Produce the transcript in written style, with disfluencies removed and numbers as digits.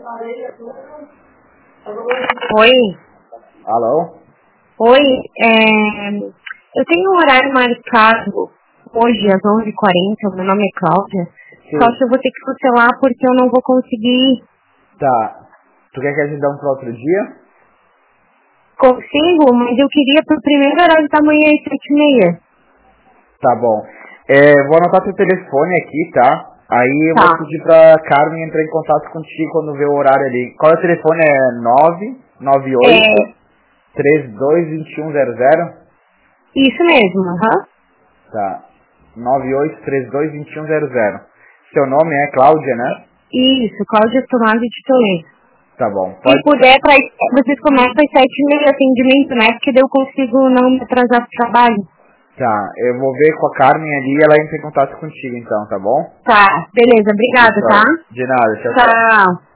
Oi. Alô? Oi. Eu tenho um horário marcado hoje às 11h40. Meu nome é Cláudia. Sim. Só que eu vou ter que cancelar porque eu não vou conseguir. Tá. Tu quer que agendamos para outro dia? Consigo, mas eu queria pro primeiro horário da manhã às 7h30. Tá bom. Vou anotar teu telefone aqui, tá? Aí eu Tá. vou pedir pra Carmen entrar em contato contigo quando ver o horário ali. Qual é o telefone? É 998 32 2100? Isso mesmo, aham. Tá. 98 32 2100. Seu nome é Cláudia, né? Isso, Cláudia Tomás de Toledo. Tá bom. Se Pode. puder, vocês começam às 7h30 atendimento, né? Porque daí eu consigo não me atrasar pro trabalho. Tá. Eu vou ver com a Carmen ali e ela entra em contato contigo então, tá bom? Tá, beleza, obrigada, tá? Então, de nada. Tchau, tchau. Tchau.